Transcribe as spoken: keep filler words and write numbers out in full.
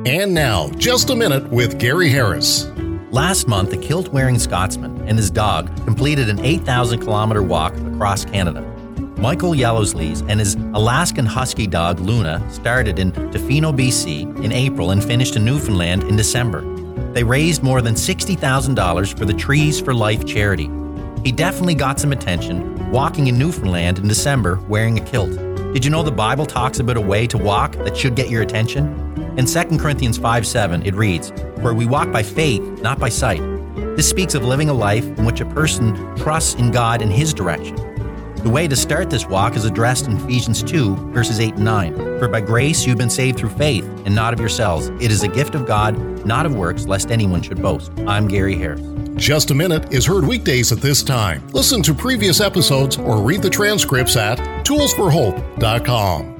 And now, Just a Minute with Gary Harris. Last month, a kilt-wearing Scotsman and his dog completed an eight thousand kilometer walk across Canada. Michael Yellowslees and his Alaskan Husky dog Luna started in Tofino, B C in April and finished in Newfoundland in December. They raised more than sixty thousand dollars for the Trees for Life charity. He definitely got some attention walking in Newfoundland in December wearing a kilt. Did you know the Bible talks about a way to walk that should get your attention? In Second Corinthians five seven, it reads, "For we walk by faith, not by sight." This speaks of living a life in which a person trusts in God and His direction. The way to start this walk is addressed in Ephesians two, verses eight and nine. "For by grace you've been saved through faith, and not of yourselves. It is a gift of God, not of works, lest anyone should boast." I'm Gary Harris. Just a Minute is heard weekdays at this time. Listen to previous episodes or read the transcripts at tools for hope dot com.